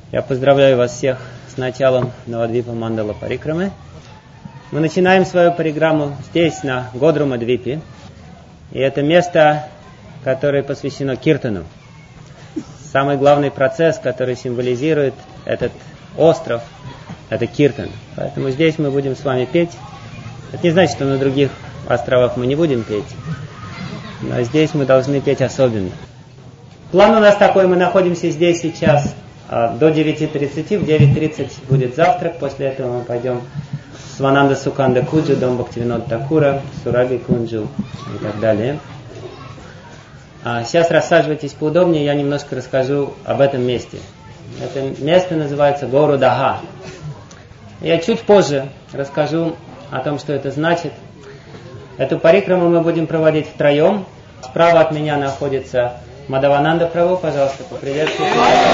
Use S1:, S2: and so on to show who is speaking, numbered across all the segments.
S1: Я поздравляю вас всех с началом Навадвипа Мандала Парикрамы. Мы начинаем свою парикраму здесь, на Годрума-двипе. И это место, которое посвящено киртану. Самый главный процесс, который символизирует этот остров, это киртан. Поэтому здесь мы будем с вами петь. Это не значит, что на других островах мы не будем петь. Но здесь мы должны петь особенно. План у нас такой, мы находимся здесь сейчас до 9:30. В 9:30 будет завтрак. После этого мы пойдем в Свананда Суканда Куджу, дом Бхактивинода Такура, Сураби Кунджу и так далее. Сейчас рассаживайтесь поудобнее, я немножко расскажу об этом месте. Это место называется Гору Daha. Я чуть позже расскажу о том, что это значит. Эту парикраму мы будем проводить втроем. Справа от меня находится Мадавананда Прабху, пожалуйста, поприветствуйте.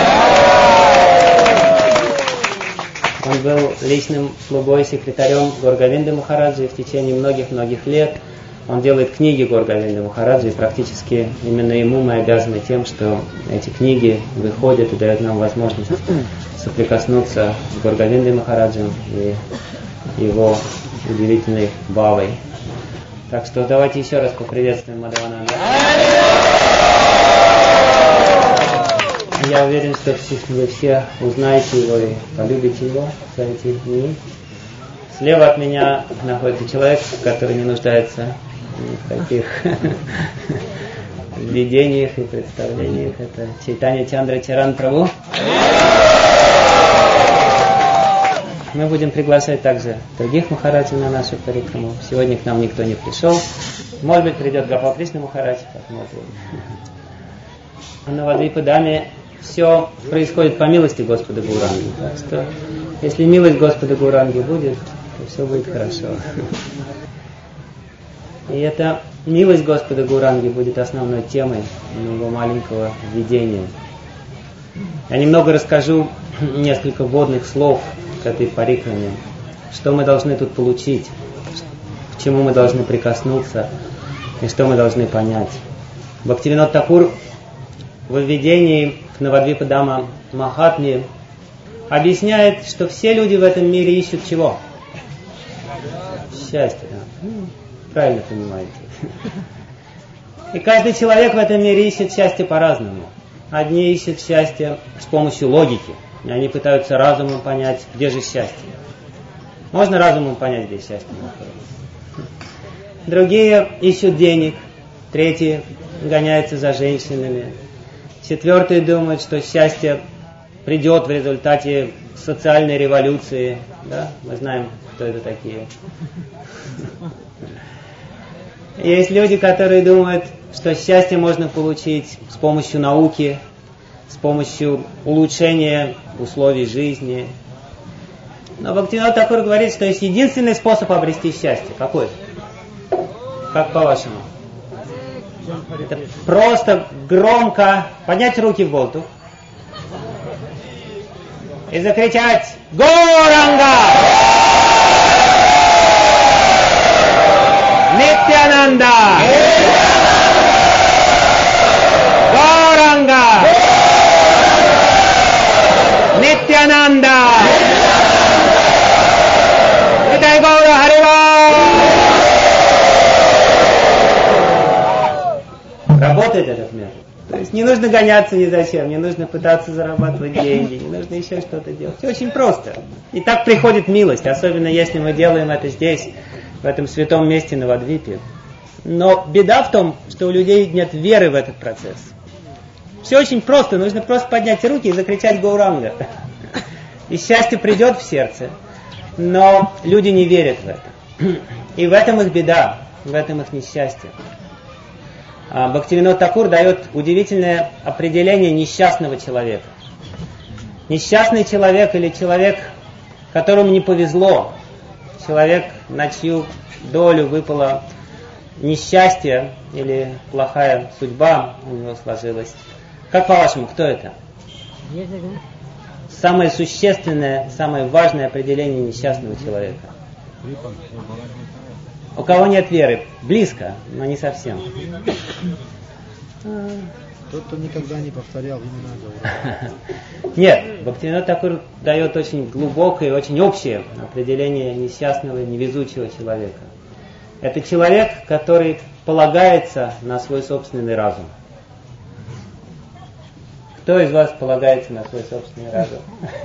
S1: Он был личным слугой, секретарем Гор-Говинды Махараджи в течение многих-многих лет. Он делает книги Гор-Говинды Махараджи, и практически именно ему мы обязаны тем, что эти книги выходят и дают нам возможность соприкоснуться с Гор-Говиндой Махараджем и его удивительной бавой. Так что давайте еще раз поприветствуем Мадавананду. Я уверен, что вы все узнаете его и полюбите его за эти дни. Слева от меня находится человек, который не нуждается в таких видениях и представлениях. Это Чайтанья Чандра Чаран Прабху. Мы будем приглашать также других Махараджей на нашу парикраму. Сегодня к нам никто не пришел. Может быть, придет Гопал Кришна Махарадж, посмотрим. А на Навадвипа-даме все происходит по милости Господа Гауранги. Так что, если милость Господа Гауранги будет, то все будет хорошо. И эта милость Господа Гауранги будет основной темой моего маленького введения. Я немного расскажу несколько вводных слов к этой парикраме. Что мы должны тут получить, к чему мы должны прикоснуться и что мы должны понять. Бхактивинод Такур в введении к Навадвипа-дама Махатме объясняет, что все люди в этом мире ищут чего? Счастье. Правильно понимаете. И каждый человек в этом мире ищет счастье по-разному. Одни ищут счастье с помощью логики. И они пытаются разумом понять, где же счастье. Можно разумом понять, где счастье находится. Другие ищут денег. Третьи гоняются за женщинами. Четвертые думают, что счастье придет в результате социальной революции. Да? Мы знаем, кто это такие. Есть люди, которые думают, что счастье можно получить с помощью науки, с помощью улучшения условий жизни. Но Бхактивинод Такур говорит, что есть единственный способ обрести счастье. Какой? Как по-вашему? Это просто громко поднять руки в воздух и закричать «Гауранга! Нитянанда! Гауранга! Нитянанда! Нитай Гаура Харива!» Работает этот метод. То есть не нужно гоняться ни зачем, не нужно пытаться зарабатывать деньги, не нужно еще что-то делать. Все очень просто. И так приходит милость, особенно если мы делаем это здесь, в этом святом месте Навадвипе. Но беда в том, что у людей нет веры в этот процесс. Все очень просто, нужно просто поднять руки и закричать «Гауранга». И счастье придет в сердце, но люди не верят в это. И в этом их беда, в этом их несчастье. Бхактивинод Такур дает удивительное определение несчастного человека. Несчастный человек или человек, которому не повезло, человек, на чью долю выпало несчастье или плохая судьба у него сложилась. Как по-вашему, кто это? Самое существенное, самое важное определение несчастного человека. У кого нет веры? Близко, но не совсем.
S2: Тот, кто никогда не повторял имена Гаурanga.
S1: Нет, Бхактивинода Тхакур дает очень глубокое и очень общее определение несчастного и невезучего человека. Это человек, который полагается на свой собственный разум. Кто из вас полагается на свой собственный разум?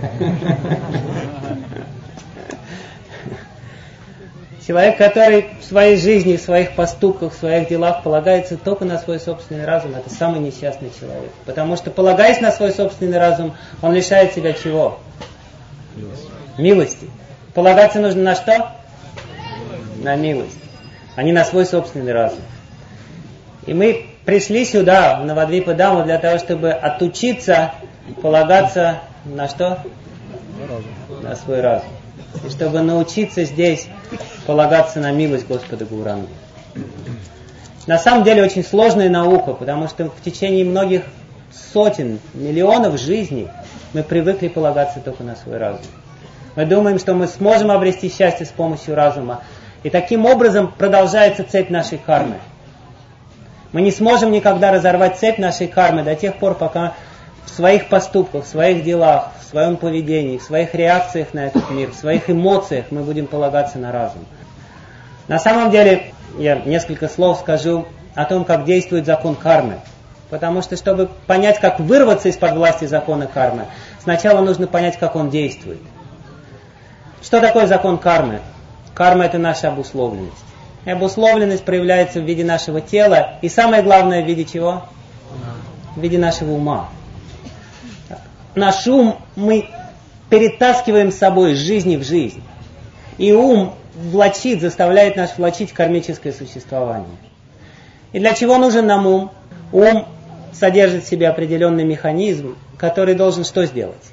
S1: Человек, который в своей жизни, в своих поступках, в своих делах полагается только на свой собственный разум, это самый несчастный человек. Потому что, полагаясь на свой собственный разум, он лишает себя чего? Милости. Полагаться нужно на что? На милость, а не на свой собственный разум. И мы пришли сюда, в Навадвипа-Даму, для того, чтобы отучиться полагаться на что? На свой разум. И чтобы научиться здесь полагаться на милость Господа Гауранги. На самом деле очень сложная наука, потому что в течение многих сотен, миллионов жизней мы привыкли полагаться только на свой разум. Мы думаем, что мы сможем обрести счастье с помощью разума. И таким образом продолжается цепь нашей кармы. Мы не сможем никогда разорвать цепь нашей кармы до тех пор, пока в своих поступках, в своих делах, в своем поведении, в своих реакциях на этот мир, в своих эмоциях мы будем полагаться на разум. На самом деле, я несколько слов скажу о том, как действует закон кармы. Потому что, чтобы понять, как вырваться из-под власти закона кармы, сначала нужно понять, как он действует. Что такое закон кармы? Карма – это наша обусловленность. И обусловленность проявляется в виде нашего тела, и самое главное, в виде чего? В виде нашего ума. Наш ум мы перетаскиваем с собой из жизни в жизнь. И ум влачит, заставляет нас влачить кармическое существование. И для чего нужен нам ум? Ум содержит в себе определенный механизм, который должен что сделать?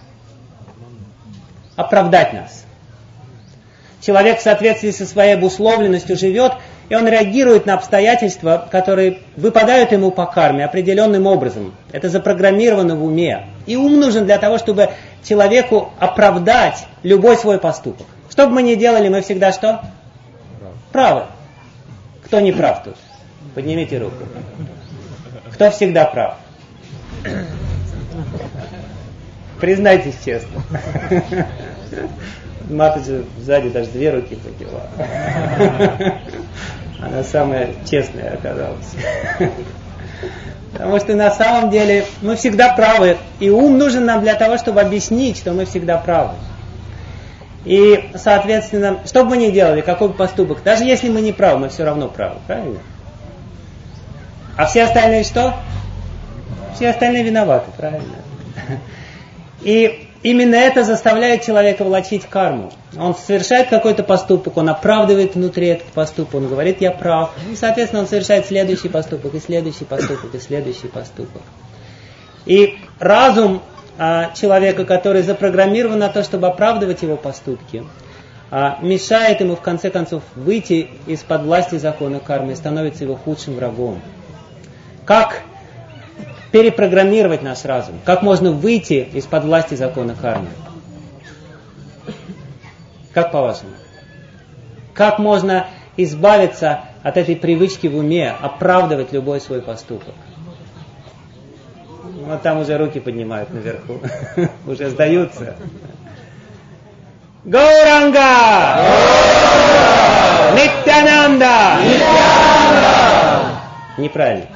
S1: Оправдать нас. Человек в соответствии со своей обусловленностью живет, и он реагирует на обстоятельства, которые выпадают ему по карме определенным образом. Это запрограммировано в уме. И ум нужен для того, чтобы человеку оправдать любой свой поступок. Что бы мы ни делали, мы всегда что? Правы. Кто не прав тут? Поднимите руку. Кто всегда прав? Признайтесь честно. Матаджи сзади даже 2 руки подняла. Она самая честная оказалась. Потому что на самом деле мы всегда правы. И ум нужен нам для того, чтобы объяснить, что мы всегда правы. И, соответственно, что бы мы ни делали, какой бы поступок, даже если мы не правы, мы все равно правы. Правильно? А все остальные что? Все остальные виноваты. Правильно? И именно это заставляет человека влачить карму. Он совершает какой-то поступок, он оправдывает внутри этот поступок, он говорит, я прав. И, соответственно, он совершает следующий поступок, и следующий поступок, и следующий поступок. И разум человека, который запрограммирован на то, чтобы оправдывать его поступки, мешает ему, в конце концов, выйти из-под власти закона кармы и становится его худшим врагом. Как перепрограммировать наш разум? Как можно выйти из-под власти закона кармы? Как по-вашему? Как можно избавиться от этой привычки в уме, оправдывать любой свой поступок? Вот там уже руки поднимают наверху. Уже сдаются. Гауранга! Нитянанда! Неправильно.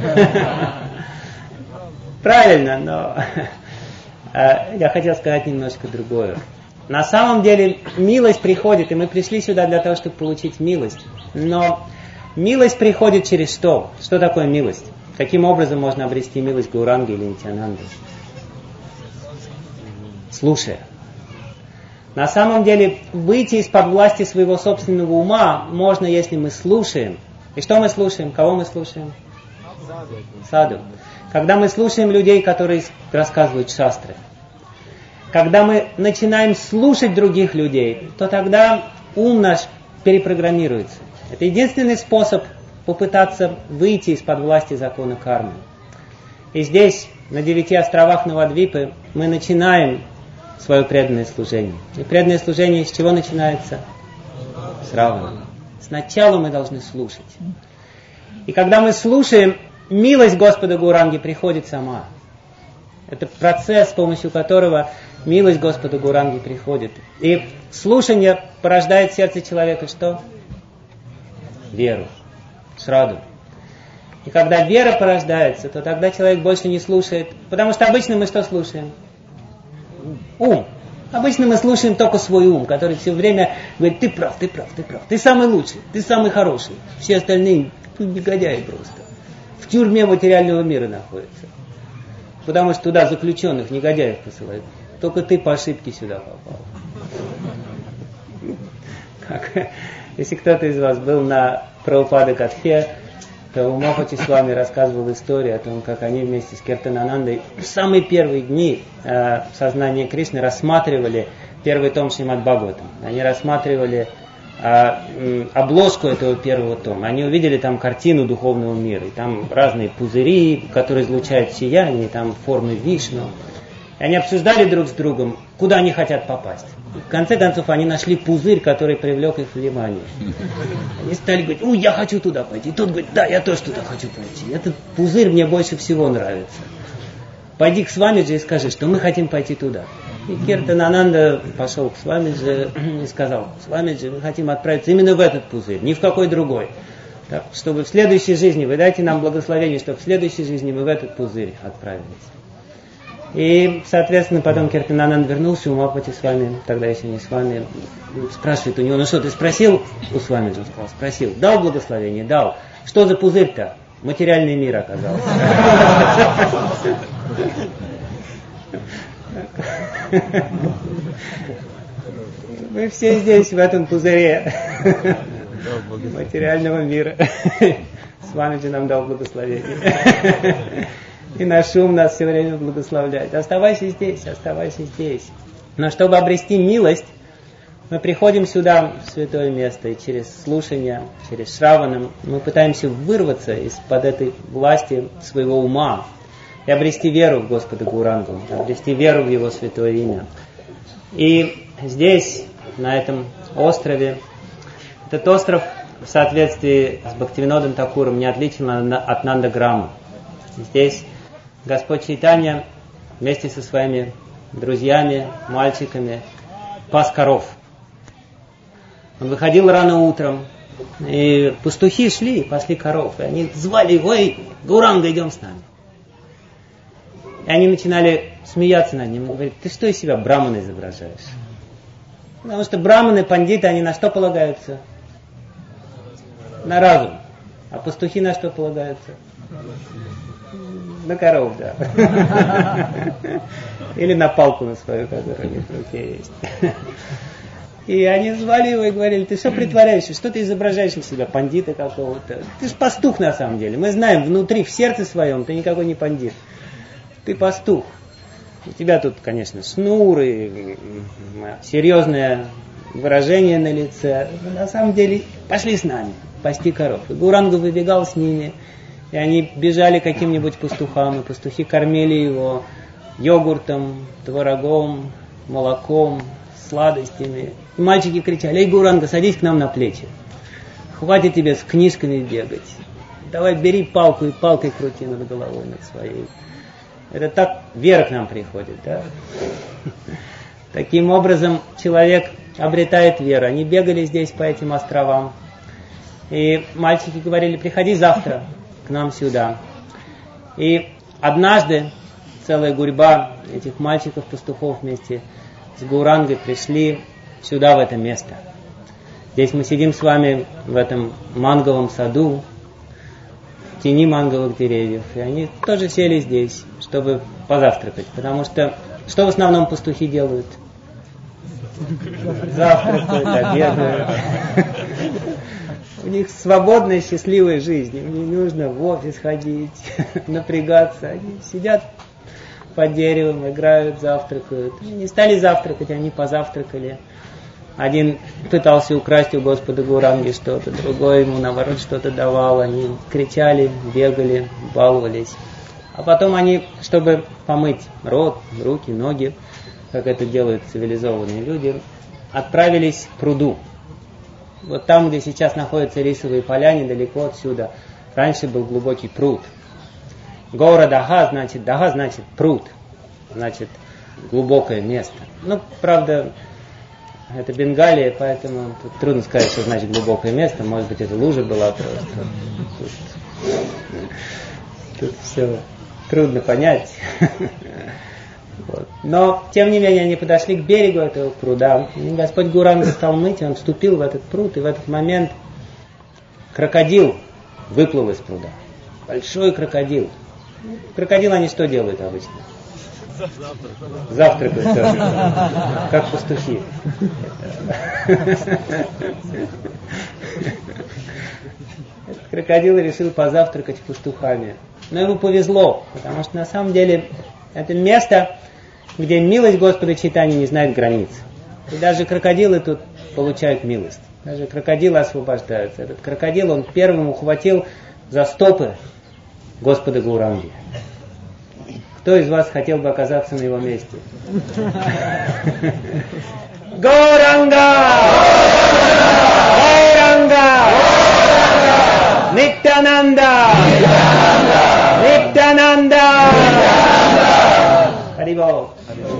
S1: Правильно, но я хотел сказать немножко другое. На самом деле милость приходит, и мы пришли сюда для того, чтобы получить милость. Но милость приходит через что? Что такое милость? Каким образом можно обрести милость Гауранги или Нитьянанды? Слушая. На самом деле выйти из-под власти своего собственного ума можно, если мы слушаем. И что мы слушаем? Кого мы слушаем? Саду. Когда мы слушаем людей, которые рассказывают шастры. Когда мы начинаем слушать других людей, то тогда ум наш перепрограммируется. Это единственный способ попытаться выйти из-под власти закона кармы. И здесь, на 9 островах Навадвипы, мы начинаем свое преданное служение. И преданное служение с чего начинается? С равана. Сначала мы должны слушать. И когда мы слушаем, милость Господа Гауранги приходит сама. Это процесс, с помощью которого милость Господа Гауранги приходит. И слушание порождает в сердце человека что? Веру, шраду. И когда вера порождается, то тогда человек больше не слушает. Потому что обычно мы что слушаем? Ум. Обычно мы слушаем только свой ум, который все время говорит: ты прав, ты прав, ты прав, ты самый лучший, ты самый хороший. Все остальные негодяи просто. В тюрьме материального мира находятся. Потому что туда заключенных, негодяев посылают. Только ты по ошибке сюда попал. Если кто-то из вас был на Прабхупада Катхе, то Умапати с вами рассказывал историю о том, как они вместе с Киртананандой в самые первые дни сознания Кришны рассматривали первый том Шримад Бхагаватам. Они рассматривали обложку этого первого тома. Они увидели там картину духовного мира. И там разные пузыри, которые излучают сияние, и там формы Вишну. И они обсуждали друг с другом, куда они хотят попасть. И в конце концов они нашли пузырь, который привлек их внимание. Они стали говорить: я хочу туда пойти. И тот говорит: да, я тоже туда хочу пойти. Этот пузырь мне больше всего нравится. Пойди к Свамиджи и скажи, что мы хотим пойти туда. И Киртанананда пошел к Свамиджи и сказал: Свамиджи, мы хотим отправиться именно в этот пузырь, ни в какой другой. Так, чтобы в следующей жизни, вы дайте нам благословение, чтобы в следующей жизни мы в этот пузырь отправились. И, соответственно, потом Киртанананда вернулся, Умапати с вами, тогда еще не с вами, спрашивает у него: ну что, ты спросил у Свамиджи? Он сказал: спросил. Дал благословение? Дал. Что за пузырь-то? Материальный мир оказался. Мы все здесь, в этом пузыре материального мира. Свамиджи нам дал благословение. И наш ум нас все время благословляет. Оставайся здесь, оставайся здесь. Но чтобы обрести милость, мы приходим сюда, в святое место, и через слушание, через шраванам мы пытаемся вырваться из-под этой власти своего ума и обрести веру в Господа Гаурангу, обрести веру в Его святое имя. И здесь, на этом острове, этот остров в соответствии с Бхактивинодом Такуром не отличен от Нандаграма. Здесь Господь Чайтанья вместе со своими друзьями, мальчиками, пас коров. Он выходил рано утром, и пастухи шли, пасли коров, и они звали его: эй, Гауранга, идем с нами. И они начинали смеяться над ним и говорить: ты что из себя брамана изображаешь? Потому что браманы, пандиты, они на что полагаются? На разум. А пастухи на что полагаются? На коров, да. Или на палку на свою, которая у них в руке есть. И они звали его и говорили: ты что притворяешься, что ты изображаешь из себя, пандита какого-то? Ты же пастух на самом деле. Мы знаем, внутри, в сердце своем, ты никакой не пандит. Ты пастух. У тебя тут, конечно, шнуры, серьезное выражение на лице. Но на самом деле пошли с нами пасти коров. И Гауранга выбегал с ними. И они бежали к каким-нибудь пастухам, и пастухи кормили его йогуртом, творогом, молоком, сладостями. И мальчики кричали: эй, Гауранга, садись к нам на плечи. Хватит тебе с книжками бегать. Давай бери палку и палкой крути над головой, над своей. Это так вера к нам приходит, да? Таким образом человек обретает веру. Они бегали здесь по этим островам. И мальчики говорили: приходи завтра к нам сюда. И однажды целая гурьба этих мальчиков-пастухов вместе с Гаурангой пришли сюда, в это место. Здесь мы сидим с вами в этом манговом саду, в тени манговых деревьев. И они тоже сели здесь, чтобы позавтракать. Потому что в основном пастухи делают? Завтракают, обедают. У них свободная, счастливая жизнь. Им не нужно в офис ходить, напрягаться. Они сидят под деревом, играют, завтракают. Они не стали завтракать, они позавтракали. Один пытался украсть у Господа Гауранги что-то, другой ему, наоборот, что-то давал. Они кричали, бегали, баловались. А потом они, чтобы помыть рот, руки, ноги, как это делают цивилизованные люди, отправились к пруду. Вот там, где сейчас находятся рисовые поля, недалеко отсюда, раньше был глубокий пруд. Гора Даха значит пруд, значит глубокое место. Ну, правда, это Бенгалия, поэтому тут трудно сказать, что значит глубокое место. Может быть, это лужа была просто. Тут все трудно понять. Вот. Но, тем не менее, они подошли к берегу этого пруда. И Господь Гауранга стал мыть, и он вступил в этот пруд, и в этот момент крокодил выплыл из пруда. Большой крокодил. Крокодилы, они что делают обычно? Завтракают тоже, как пастухи. Этот крокодил решил позавтракать пастухами. Но ему повезло, потому что на самом деле это место, где милость Господа Чайтаньи не знает границ. И даже крокодилы тут получают милость. Даже крокодилы освобождаются. Этот крокодил, он первым ухватил за стопы Господа Гауранги. Кто из вас хотел бы оказаться на его месте? Гауранга! Гауранга! Нитянанда! Нитянанда! Харибол!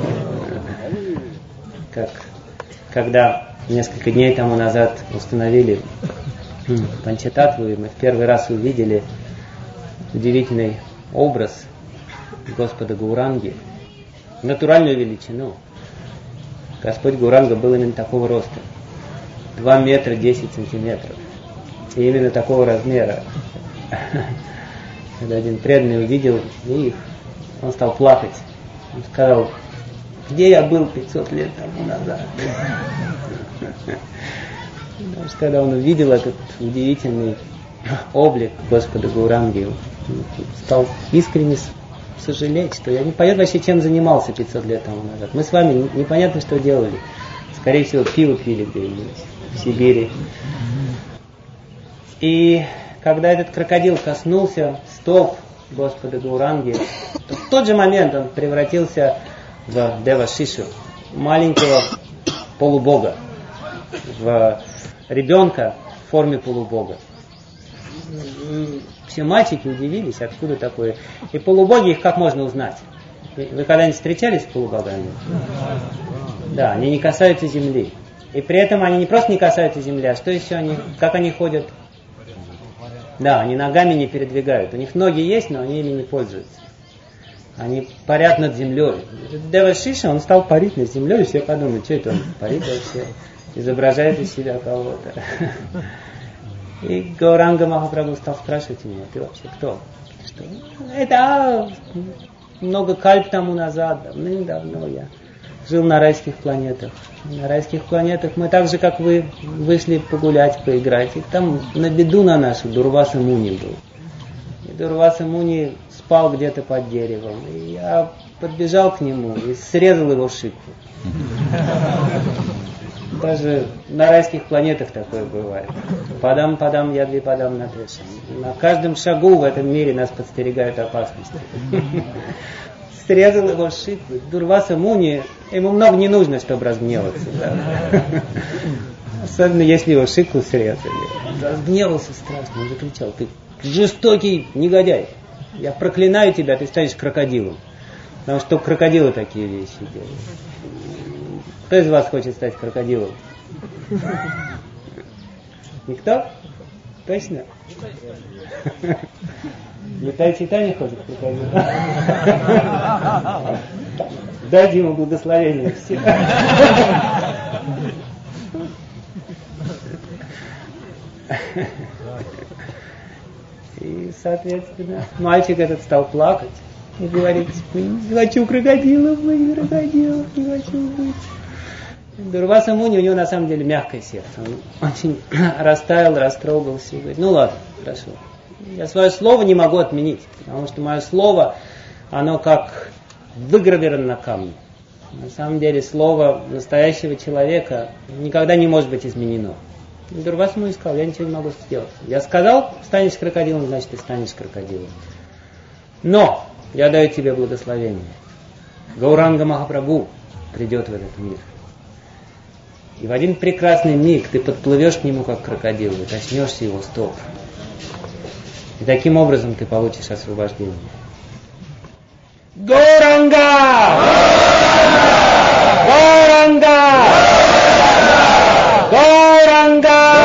S1: Когда несколько дней тому назад установили Панчататтву, и мы в первый раз увидели удивительный образ Господа Гауранги, натуральную величину. Господь Гауранга был именно такого роста. 2 метра 10 сантиметров. И именно такого размера. Когда один преданный увидел их, он стал плакать. Он сказал: где я был 500 лет тому назад? Потому что когда он увидел этот удивительный облик Господа Гауранги, он стал искренне сожалеть, что я не понятно вообще, чем занимался 500 лет тому назад. Мы с вами непонятно, что делали. Скорее всего, пиво пили где-нибудь в Сибири. И когда этот крокодил коснулся стоп Господа Гауранги, то в тот же момент он превратился в Девашишу, маленького полубога, в ребенка в форме полубога. Все мальчики удивились, откуда такое. И полубоги, их как можно узнать? Вы когда-нибудь встречались с полубогами? Да, они не касаются земли. И при этом они не просто не касаются земли, а что еще они, как они ходят? Да, они ногами не передвигают. У них ноги есть, но они ими не пользуются. Они парят над землей. Девашиша, он стал парить над землей, и все подумали, что это он парит вообще, изображает из себя кого-то. И Гауранга Махапрабху стал спрашивать меня: ты вообще кто? Что? Это много кальп тому назад, давным-давно я жил на райских планетах. На райских планетах мы так же, как вы, вышли погулять, поиграть. И там на беду на нашу Дурваса Муни был. И Дурваса Муни спал где-то под деревом. И я подбежал к нему и срезал его шипку. Даже на райских планетах такое бывает. Падам, ядви падам на трешам. На каждом шагу в этом мире нас подстерегают опасности. Срезал его шипку. Дурваса Муни, ему много не нужно, чтобы разгневаться. Да? Особенно если его шипку срезали. Он разгневался страшно, он закричал: ты жестокий негодяй. Я проклинаю тебя, ты станешь крокодилом. Потому что только крокодилы такие вещи делают. Кто из вас хочет стать крокодилом? Никто? Точно? Нитай Чайтанья хочет крокодилом? Дайте ему благословение все. И, соответственно, мальчик этот стал плакать и говорить: не хочу крокодилов, не хочу быть. Дурваса Муни, у него на самом деле мягкое сердце. Он очень растаял, растрогался и говорит: ну ладно, хорошо. Я свое слово не могу отменить, потому что мое слово, оно как выгравировано на камне. На самом деле слово настоящего человека никогда не может быть изменено. И Дурваса Муни сказал: я ничего не могу сделать. Я сказал, станешь крокодилом, значит ты станешь крокодилом. Но я даю тебе благословение. Гауранга Махапрабху придет в этот мир. И в один прекрасный миг ты подплывешь к нему как крокодил и коснешься его стоп. И таким образом ты получишь освобождение. Гауранга! Гауранга! Гауранга!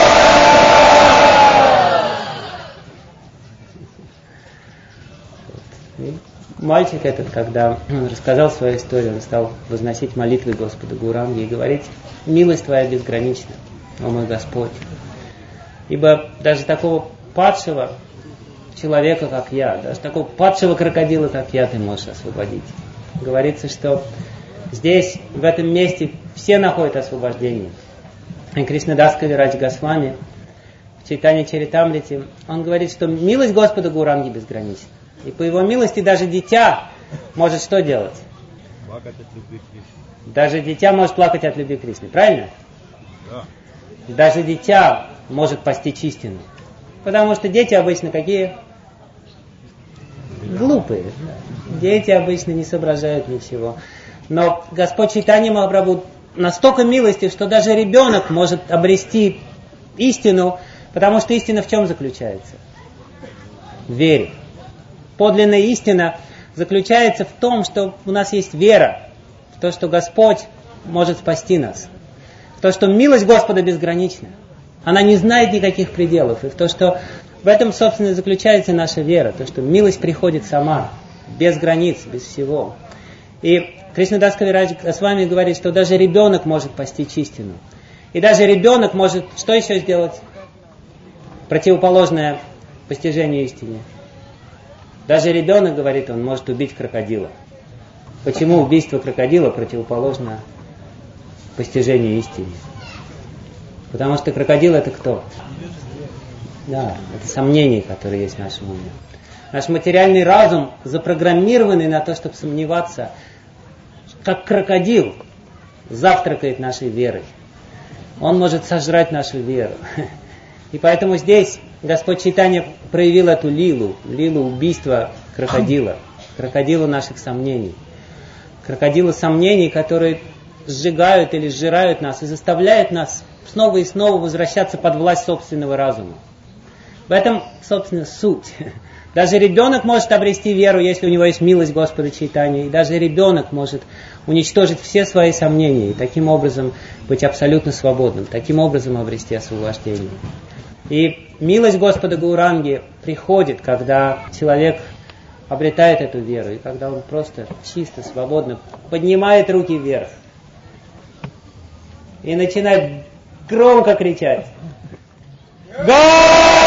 S1: Мальчик этот, когда рассказал свою историю, он стал возносить молитвы Господу Гауранге и говорить: «Милость Твоя безгранична, о мой Господь, ибо даже такого падшего человека, как я, даже такого падшего крокодила, как я, Ты можешь освободить». Говорится, что здесь, в этом месте, все находят освобождение. И Кришнадас Кавирадж Госвами в Чайтанья Чаритамрите, он говорит, что милость Господа Гауранги безгранична. И по его милости даже дитя может что делать?
S2: Плакать от любви Кришны.
S1: Даже дитя может плакать от любви Кришны, правильно?
S2: Да.
S1: Даже дитя может постичь истину. Потому что дети обычно какие? Глупые. Дети обычно не соображают ничего. Но Господь Чайтанья Махапрабху настолько милостив, что даже ребенок может обрести истину, потому что истина в чем заключается? В вере. Подлинная истина заключается в том, что у нас есть вера, в то, что Господь может спасти нас, в то, что милость Господа безгранична. Она не знает никаких пределов, и в то, что в этом, собственно, заключается наша вера, то, что милость приходит сама, без границ, без всего. И Кришнадас Кавирадж Госвами говорит, что даже ребенок может постичь истину. И даже ребенок может что еще сделать? Противоположное постижению истины. Даже ребенок, говорит он, может убить крокодила. Почему убийство крокодила противоположно постижению истины? Потому что крокодил это кто? Да, это сомнения, которые есть в нашем уме. Наш материальный разум запрограммированный на то, чтобы сомневаться, как крокодил завтракает нашей верой. Он может сожрать нашу веру. И поэтому здесь Господь Чайтанья проявил эту лилу убийства крокодила, крокодилу наших сомнений. Крокодилу сомнений, которые сжигают или сжирают нас и заставляют нас снова и снова возвращаться под власть собственного разума. В этом, собственно, суть. Даже ребенок может обрести веру, если у него есть милость Господа Чайтаньи. И даже ребенок может уничтожить все свои сомнения и таким образом быть абсолютно свободным, таким образом обрести освобождение. И милость Господа Гауранги приходит, когда человек обретает эту веру, и когда он просто чисто, свободно поднимает руки вверх и начинает громко кричать: «Гауранга!